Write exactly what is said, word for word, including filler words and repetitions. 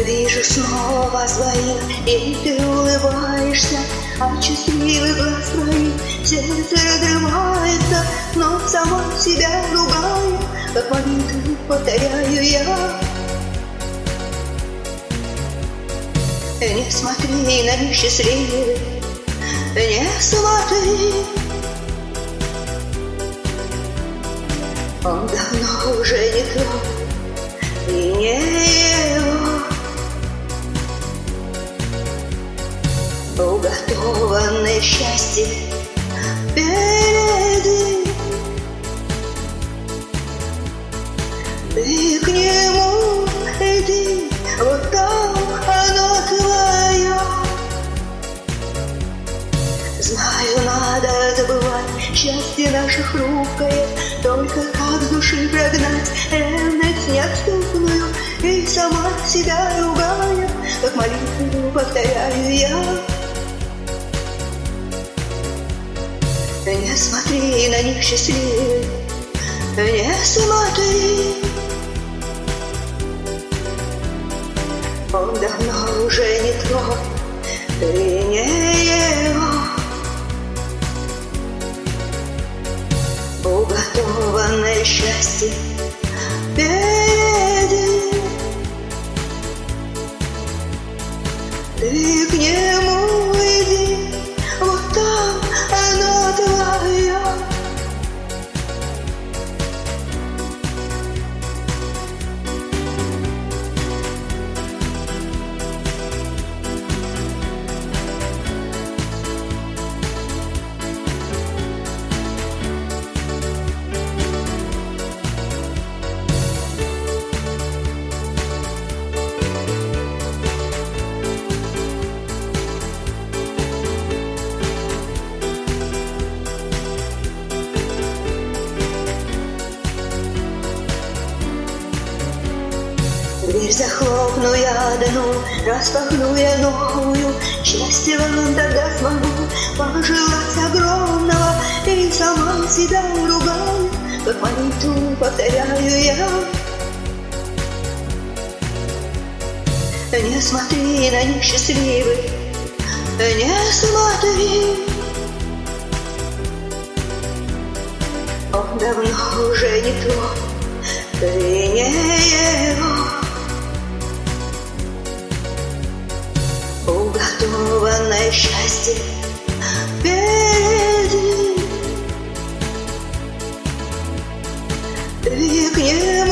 Вижу снова своих, и ты улыбаешься, а счастливый глаз твоих сердце разрывается, но сама себя ругаю, как молитву повторяю я. Не смотри на них счастливых, не смотри. Он давно уже не тот и не его. Уготованное счастье впереди. Ты к нему иди, вот там оно твое. Знаю, надо забывать счастье наше хрупкое, только как с души прогнать ревность неотступную, и сама себя ругая, как молитву повторяю я. Не смотри на них счастливых, не смотри. Он давно уже не тот, ты не его. Уготованное счастье впереди. Ты к нему иди, вот там оно твое. Дверь захлопну я одну, распахну я новую. Счастья вам тогда смогу пожелать огромного, и сама себя ругаю, как молитву повторяю я. Не смотри на них счастливых, не смотри. Он давно уже не тот, ты не его. Уготованное счастье впереди. Ты к нему